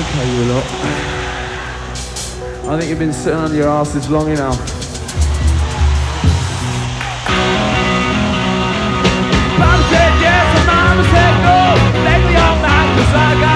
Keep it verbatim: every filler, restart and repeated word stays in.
okay, you lot. I think you've been sitting on your asses long enough. Mama said yes and mama said no. Lately all night, 'cause I got